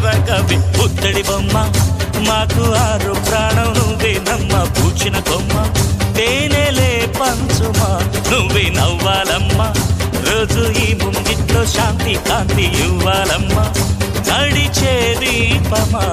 పెరగవి పుత్తడి బొమ్మ మాకు ఆరు ప్రాణం నువ్వేనమ్మ పూచిన కొమ్మ తేనెలే పంచుమా నువ్వే నవ్వాలమ్మా రోజు ఈ ముంగిట్లో శాంతి కాంతి ఇవ్వాలమ్మా నడిచే దీపమా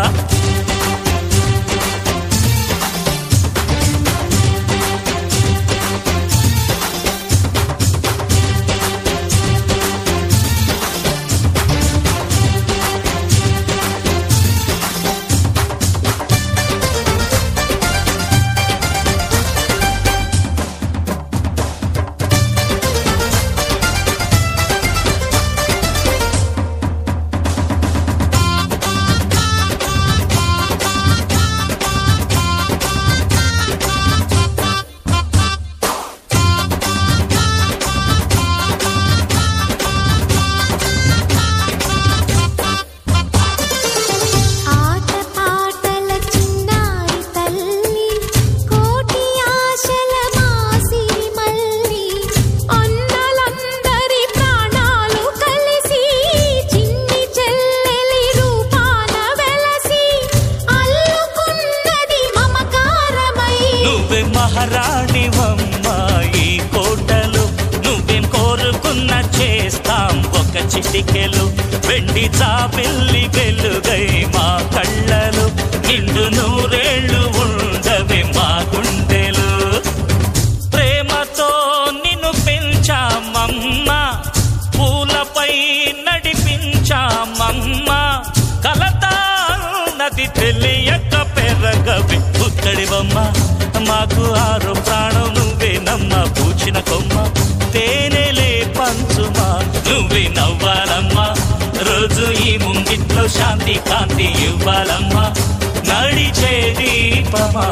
మహారాణివమ్మ ఈ కోటలు నువ్వేం కోరుకున్నా చేస్తాం ఒక చిటికెలు వెండి చాపిల్లి వెలుగై మా కళ్ళలు నిండు నూరేళ్లు ఉండవే మా గుండెలు ప్రేమతో నిన్ను పెంచామమ్మ పూలపై నడిపించామమ్మ కలతా నది తెలియక పెరగవి పుత్తడి బొమ్మ మాకు ఆరు ప్రాణం నువ్వేనమ్మ పూచిన కొమ్మ తేనెలే పంచుమా నువ్వే నవ్వాలమ్మా రోజు ఈ ముంగిట్లో శాంతి కాంతి ఇవ్వాలమ్మా నడిచే దీపమా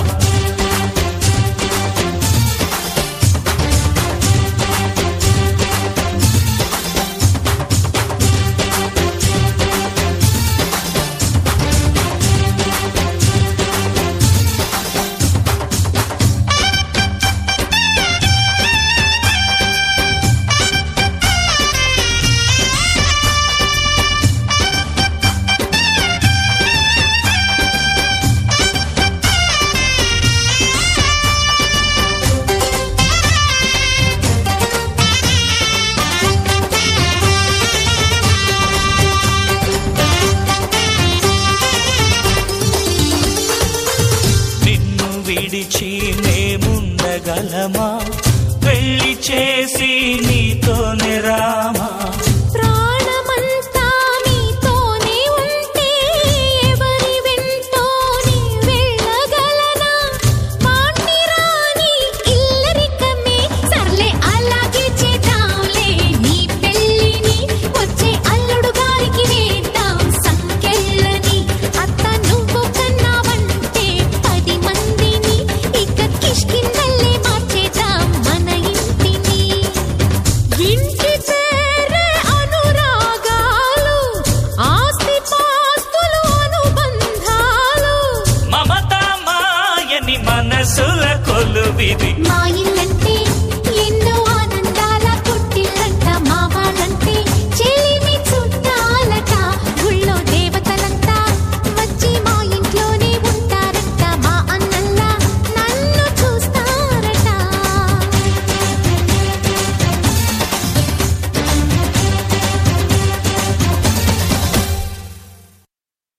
విడిచి మేముండగలమా పెళ్లి చేసి నీతోనే రామా ప్రాణమంతా నీతోనే ఉంటే ఎవరి వెంటోనే వెళ్ళగలనా వాణ్ణి రాని ఇల్లరికమే సర్లే అలాగే చేద్దాంలే నీ పెళ్ళిని వచ్చే అల్లుడు గారికి వేద్దాం సంకెళ్ళని అత్త నువ్వు కన్నావంటే 10 మందిని ఇక కిష్కిందల్లే మార్చేద్దాం మన ఇంటిని ఇంటి పేరే అనురాగాలు ఆస్తి పాస్తులు అనుబంధాలు మమత మాయని మనసుల కొలువిది మా